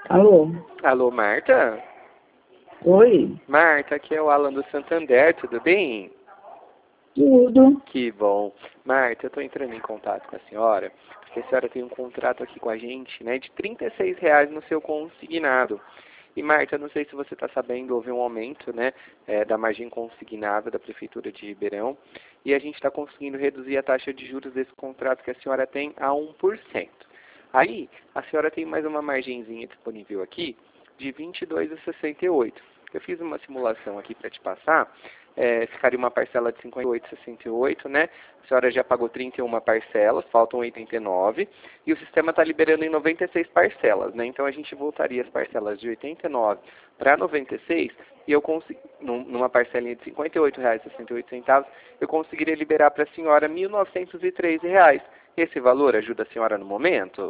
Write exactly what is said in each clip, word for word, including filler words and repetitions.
Alô? Alô, Marta? Oi? Marta, aqui é o Alan do Santander, tudo bem? Tudo. Que bom. Marta, eu estou entrando em contato com a senhora, porque a senhora tem um contrato aqui com a gente, né, de trinta e seis reais no seu consignado. E Marta, não sei se você está sabendo, houve um aumento, né, é, da margem consignada da Prefeitura de Ribeirão, e a gente está conseguindo reduzir a taxa de juros desse contrato que a senhora tem a um por cento. Aí, a senhora tem mais uma margenzinha disponível aqui de vinte e dois reais e sessenta e oito centavos. Eu fiz uma simulação aqui para te passar, é, ficaria uma parcela de cinquenta e oito reais e sessenta e oito centavos, né? A senhora já pagou trinta e uma parcelas, faltam oitenta e nove, e o sistema está liberando em noventa e seis parcelas, né? Então a gente voltaria as parcelas de oitenta e nove para noventa e seis, e eu consegui, numa parcelinha de cinquenta e oito reais e sessenta e oito centavos, eu conseguiria liberar para a senhora mil novecentos e treze reais. Esse valor ajuda a senhora no momento?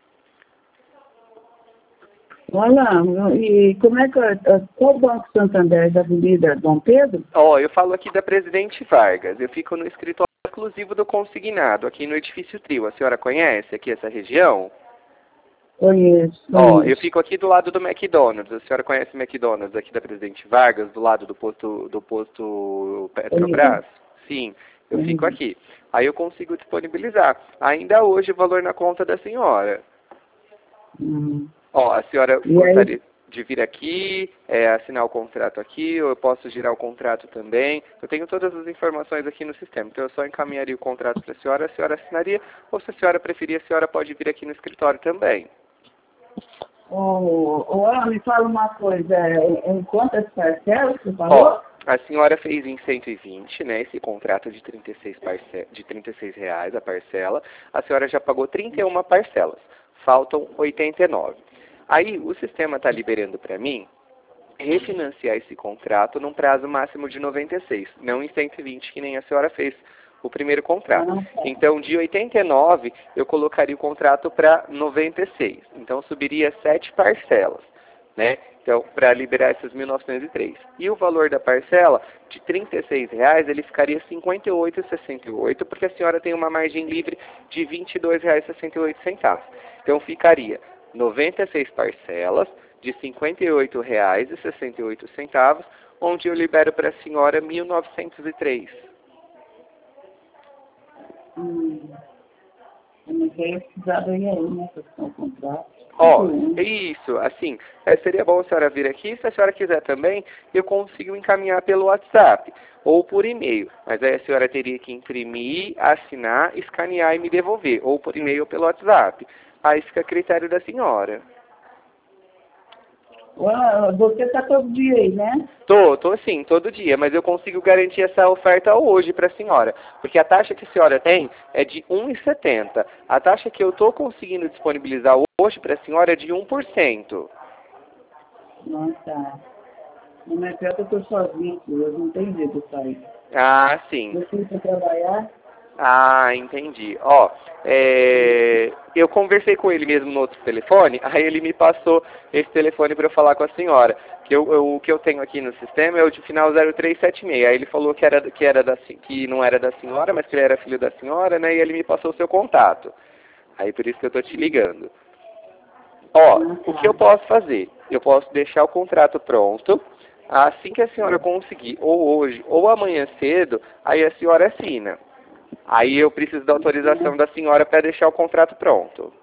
Olha, e como é que é? Qual Banco Santander da Avenida Dom Pedro? Ó, oh, eu falo aqui da Presidente Vargas. Eu fico no escritório exclusivo do consignado, aqui no Edifício Trio. A senhora conhece aqui essa região? Conheço. Ó, oh, eu fico aqui do lado do McDonald's. A senhora conhece o McDonald's aqui da Presidente Vargas, do lado do posto do posto Petrobras? Sim, eu Conheço. fico aqui. Aí eu consigo disponibilizar. Ainda hoje o valor na conta da senhora. Uhum. Ó, a senhora E gostaria aí? de vir aqui, é, assinar o contrato aqui, ou eu posso girar o contrato também. Eu tenho todas as informações aqui no sistema, então eu só encaminharia o contrato para a senhora, a senhora assinaria, ou se a senhora preferir, a senhora pode vir aqui no escritório também. Ô, ô, Ana, me fala uma coisa, em quantas parcelas você falou? Ó, a senhora fez em cento e vinte, né, esse contrato de trinta e seis, parce... de trinta e seis reais a parcela, a senhora já pagou trinta e uma parcelas, faltam oitenta e nove. Aí o sistema está liberando para mim refinanciar esse contrato num prazo máximo de noventa e seis, não em cento e vinte, que nem a senhora fez o primeiro contrato. Então, de oitenta e nove, eu colocaria o contrato para noventa e seis. Então, subiria sete parcelas, né? Então, para liberar essas mil novecentos e três. E o valor da parcela, de trinta e seis reais, ele ficaria cinquenta e oito reais e sessenta e oito centavos, porque a senhora tem uma margem livre de vinte e dois reais e sessenta e oito centavos. Então, ficaria noventa e seis parcelas de cinquenta e oito reais e sessenta e oito centavos, onde eu libero para a senhora mil novecentos e três. Hum. Eu não sei precisar daí aí, né, para o contrato. Ó, oh, isso, assim, é, seria bom a senhora vir aqui, se a senhora quiser também, eu consigo encaminhar pelo WhatsApp ou por e-mail, mas aí a senhora teria que imprimir, assinar, escanear e me devolver, ou por e-mail ou pelo WhatsApp. Aí fica a critério da senhora. Você está todo dia aí, né? Tô, tô sim, todo dia, mas eu consigo garantir essa oferta hoje para a senhora, porque a taxa que a senhora tem é de um real e setenta centavos. A taxa que eu estou conseguindo disponibilizar hoje para a senhora é de um por cento. Não, tá. Não é pior que eu estou sozinho, eu não tenho jeito de sair. Ah, sim. Eu fui para trabalhar. Ah, entendi. Ó, é, eu conversei com ele mesmo no outro telefone, aí ele me passou esse telefone para eu falar com a senhora. Que eu, eu, o que eu tenho aqui no sistema é o de final zero três sete seis. Aí ele falou que, era, que, era da, que não era da senhora, mas que ele era filho da senhora, né? E ele me passou o seu contato. Aí por isso que eu tô te ligando. Ó, o que eu posso fazer? Eu posso deixar o contrato pronto. Assim que a senhora conseguir, ou hoje, ou amanhã cedo, aí a senhora assina. Aí eu preciso da autorização da senhora para deixar o contrato pronto.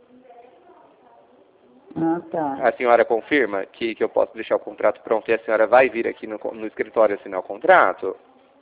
Ah, tá. A senhora confirma que, que eu posso deixar o contrato pronto e a senhora vai vir aqui no, no escritório assinar o contrato?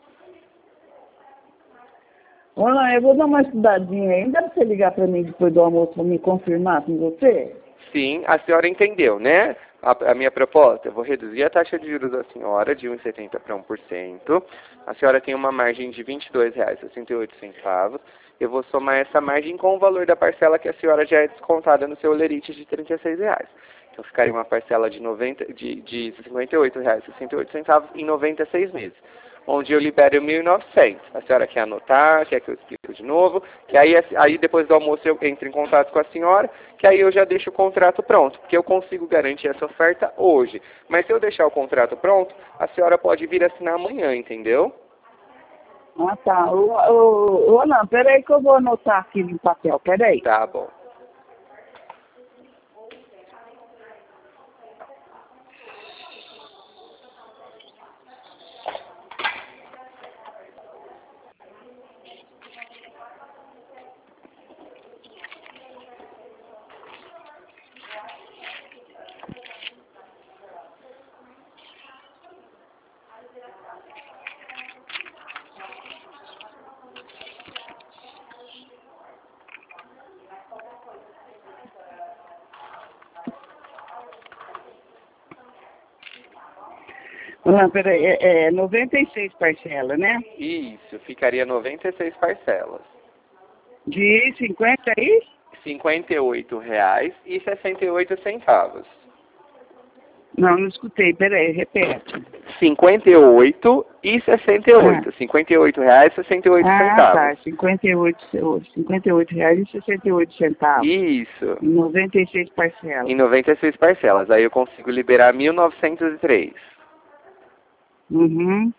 Olha, eu vou dar uma estudadinha aí. Dá para você ligar para mim depois do almoço para me confirmar com você? Sim, a senhora entendeu, né? A, a minha proposta, eu vou reduzir a taxa de juros da senhora de um real e setenta centavos para um por cento. A senhora tem uma margem de vinte e dois reais e sessenta e oito centavos. Eu vou somar essa margem com o valor da parcela que a senhora já é descontada no seu olerite de trinta e seis reais. Então ficaria uma parcela de, noventa, de, de cinquenta e oito reais e sessenta e oito centavos em noventa e seis meses, onde eu libero mil e novecentos. A senhora quer anotar, quer que eu explique de novo, que aí, aí depois do almoço eu entro em contato com a senhora, que aí eu já deixo o contrato pronto, porque eu consigo garantir essa oferta hoje. Mas se eu deixar o contrato pronto, a senhora pode vir assinar amanhã, entendeu? Ah, tá. Ô, ô, ô, não, peraí que eu vou anotar aqui no papel, peraí. Tá bom. Não, peraí, é, é noventa e seis parcelas, né? Isso, ficaria noventa e seis parcelas. De cinquenta e? cinquenta e oito reais e sessenta e oito centavos. Não, não escutei, peraí, repete. cinquenta e oito e sessenta e oito. Ah. cinquenta e oito reais e sessenta e oito ah, centavos. Ah, tá, cinquenta e oito, cinquenta e oito reais e sessenta e oito centavos. Isso. Em noventa e seis parcelas. Em noventa e seis parcelas. Aí eu consigo liberar mil novecentos e três. Uhum.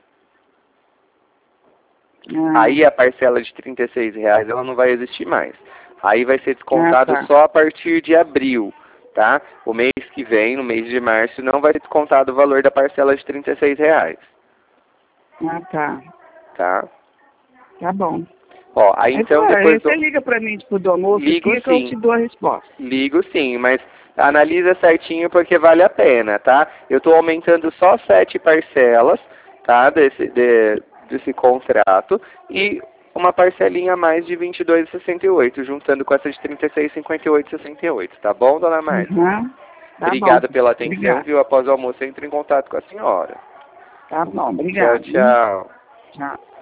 Ah. Aí a parcela de trinta e seis reais ela não vai existir mais. Aí vai ser descontado ah, tá. só a partir de abril, tá? O mês que vem, no mês de março, não vai ser descontado o valor da parcela de trinta e seis reais. Ah, tá. Tá? Tá bom. Ó, aí então claro, depois... Você do... liga pra mim depois do almoço Ligo aqui que sim. eu te dou a resposta. Ligo sim, mas analisa certinho porque vale a pena, tá? Eu estou aumentando só sete parcelas, tá? Desse, de, desse contrato e uma parcelinha a mais de vinte e dois reais e sessenta e oito centavos, juntando com essa de trinta e seis reais e cinquenta e oito centavos e sessenta e oito centavos, tá bom, dona Marta? Uhum. Tá Obrigado bom. pela atenção, Obrigado. viu? Após o almoço eu entro em contato com a senhora. Tá bom, obrigado. Tchau, tchau. Tchau.